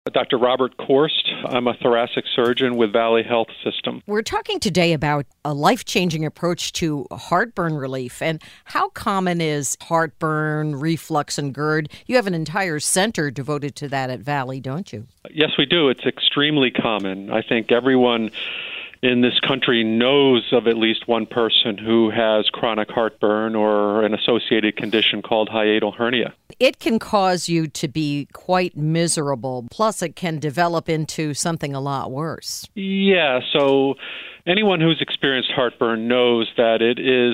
Dr. Robert Korst. I'm a thoracic surgeon with Valley Health System. We're talking today about a life-changing approach to heartburn relief. And how common is heartburn, reflux, and GERD? You have an entire center devoted to that at Valley, don't you? Yes, we do. It's extremely common. I think everyone in this country knows of at least one person who has chronic heartburn or an associated condition called hiatal hernia. It can cause you to be quite miserable. Plus, it can develop into something a lot worse. Yeah, so anyone who's experienced heartburn knows that it is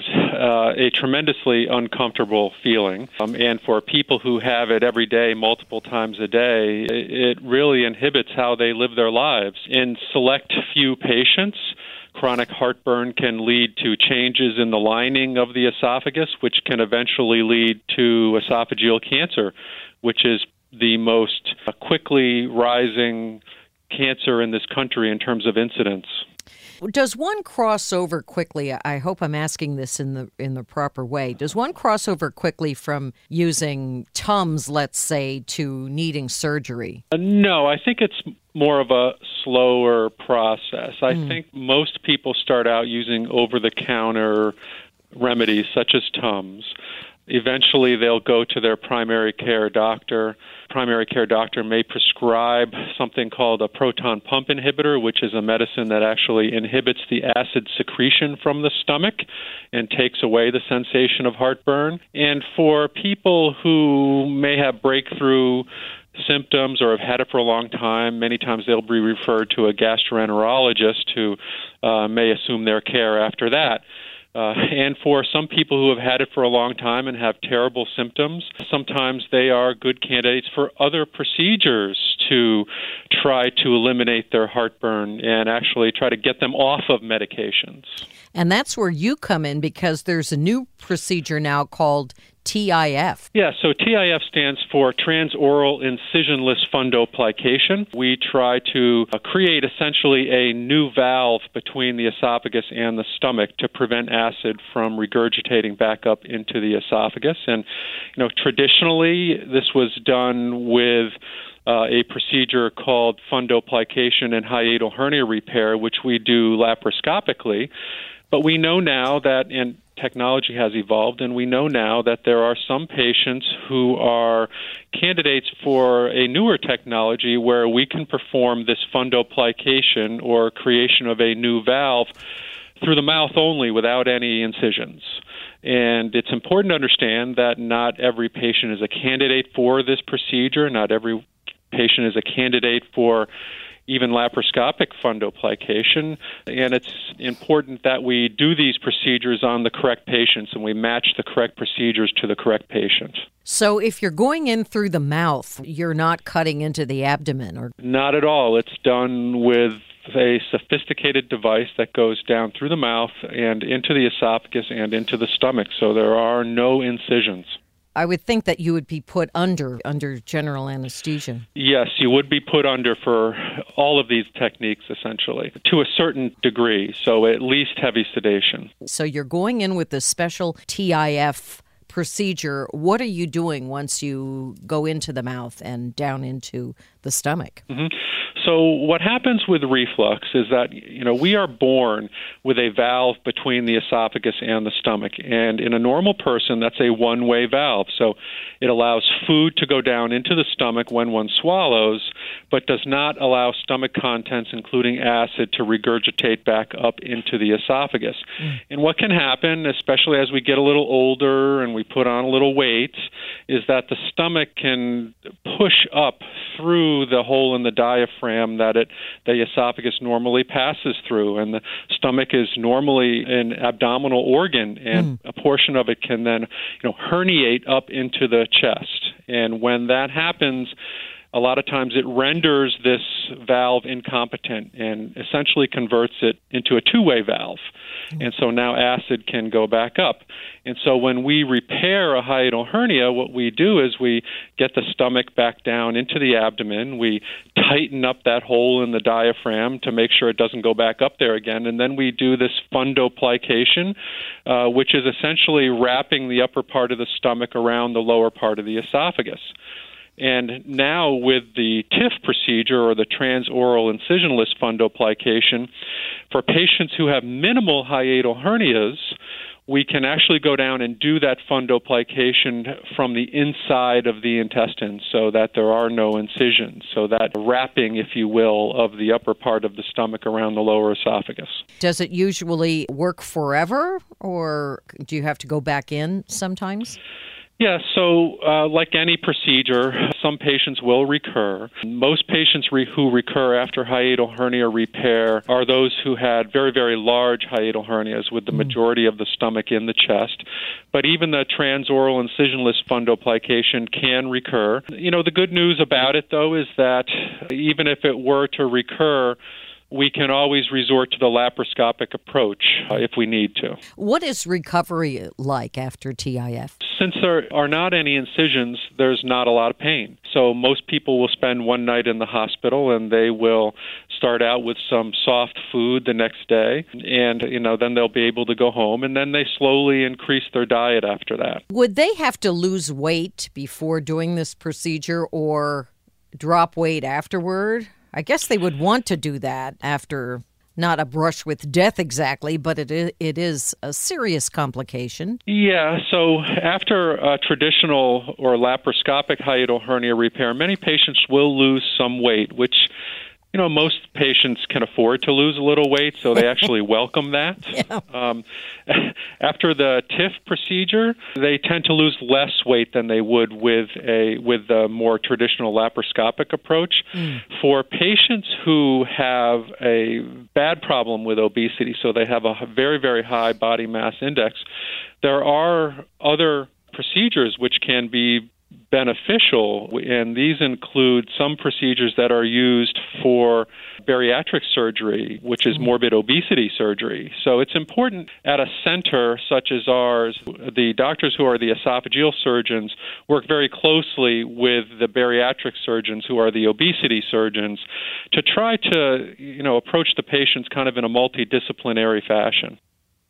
a tremendously uncomfortable feeling. And for people who have it every day, multiple times a day, it really inhibits how they live their lives. In select few patients, chronic heartburn can lead to changes in the lining of the esophagus, which can eventually lead to esophageal cancer, which is the most quickly rising cancer in this country in terms of incidence. Does one cross over quickly? I hope I'm asking this in the proper way. Does one cross over quickly from using Tums, let's say, to needing surgery? No, I think it's more of a slower process. I think most people start out using over-the-counter remedies such as Tums. Eventually, they'll go to their primary care doctor. Primary care doctor may prescribe something called a proton pump inhibitor, which is a medicine that actually inhibits the acid secretion from the stomach and takes away the sensation of heartburn. And for people who may have breakthrough symptoms or have had it for a long time, many times they'll be referred to a gastroenterologist who may assume their care after that. And for some people who have had it for a long time and have terrible symptoms, sometimes they are good candidates for other procedures to try to eliminate their heartburn and actually try to get them off of medications. And that's where you come in, because there's a new procedure now called TIF. Yeah, so TIF stands for transoral incisionless fundoplication. We try to create essentially a new valve between the esophagus and the stomach to prevent acid from regurgitating back up into the esophagus. And, traditionally this was done with a procedure called fundoplication and hiatal hernia repair, which we do laparoscopically. But we know now that, and technology has evolved, and we know now that there are some patients who are candidates for a newer technology where we can perform this fundoplication or creation of a new valve through the mouth only without any incisions. And it's important to understand that not every patient is a candidate for this procedure. Not every patient is a candidate for even laparoscopic fundoplication, and it's important that we do these procedures on the correct patients and we match the correct procedures to the correct patient. So if you're going in through the mouth, you're not cutting into the abdomen? Or Not at all. It's done with a sophisticated device that goes down through the mouth and into the esophagus and into the stomach, so there are no incisions. I would think that you would be put under general anesthesia. Yes, you would be put under for all of these techniques, essentially, to a certain degree, so at least heavy sedation. So you're going in with this special TIF procedure. What are you doing once you go into the mouth and down into the stomach? So what happens with reflux is that, we are born with a valve between the esophagus and the stomach. And in a normal person, that's a one-way valve. So it allows food to go down into the stomach when one swallows, but does not allow stomach contents, including acid, to regurgitate back up into the esophagus. And what can happen, especially as we get a little older and we put on a little weight, is that the stomach can push up through the hole in the diaphragm that the esophagus normally passes through. And the stomach is normally an abdominal organ, and a portion of it can then, herniate up into the chest. And when that happens, a lot of times it renders this valve incompetent and essentially converts it into a two-way valve. And so now acid can go back up. And so when we repair a hiatal hernia, what we do is we get the stomach back down into the abdomen. We tighten up that hole in the diaphragm to make sure it doesn't go back up there again. And then we do this fundoplication, which is essentially wrapping the upper part of the stomach around the lower part of the esophagus. And now with the TIF procedure, or the transoral incisionless fundoplication, for patients who have minimal hiatal hernias, we can actually go down and do that fundoplication from the inside of the intestine so that there are no incisions, so that wrapping, if you will, of the upper part of the stomach around the lower esophagus. Does it usually work forever, or do you have to go back in sometimes? Yeah, so like any procedure, some patients will recur. Most patients who recur after hiatal hernia repair are those who had very, very large hiatal hernias with the majority of the stomach in the chest. But even the transoral incisionless fundoplication can recur. You know, the good news about it, though, is that even if it were to recur, we can always resort to the laparoscopic approach if we need to. What is recovery like after TIF? Since there are not any incisions, there's not a lot of pain. So most people will spend one night in the hospital, and they will start out with some soft food the next day, and then they'll be able to go home, and then they slowly increase their diet after that. Would they have to lose weight before doing this procedure or drop weight afterward? I guess they would want to do that after not a brush with death exactly, but it is a serious complication. Yeah, so after a traditional or laparoscopic hiatal hernia repair, many patients will lose some weight, which most patients can afford to lose a little weight, so they actually welcome that. Yeah. After the TIF procedure, they tend to lose less weight than they would with the more traditional laparoscopic approach. For patients who have a bad problem with obesity, so they have a very, very high body mass index, there are other procedures which can be beneficial, and these include some procedures that are used for bariatric surgery, which is morbid obesity surgery. So it's important at a center such as ours, the doctors who are the esophageal surgeons work very closely with the bariatric surgeons who are the obesity surgeons to try to, approach the patients kind of in a multidisciplinary fashion.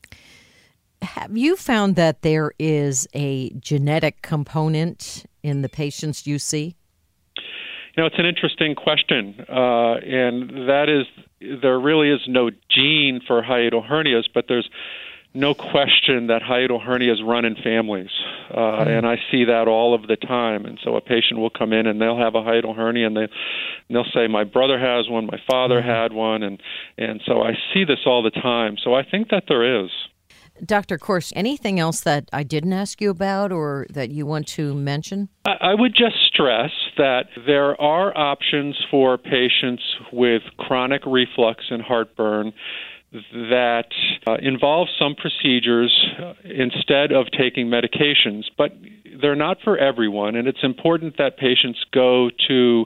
Have you found that there is a genetic component in the patients you see? It's an interesting question, and that is, there really is no gene for hiatal hernias, but there's no question that hiatal hernias run in families, and I see that all of the time. And so a patient will come in and they'll have a hiatal hernia, and they'll say, my brother has one, my father had one, and so I see this all the time. So I think that there is. Dr. Korsh, anything else that I didn't ask you about or that you want to mention? I would just stress that there are options for patients with chronic reflux and heartburn that involve some procedures instead of taking medications, but they're not for everyone, and it's important that patients go to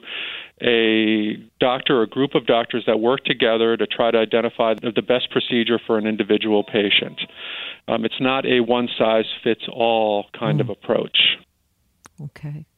a doctor or a group of doctors that work together to try to identify the best procedure for an individual patient. It's not a one-size-fits-all kind of approach. Okay.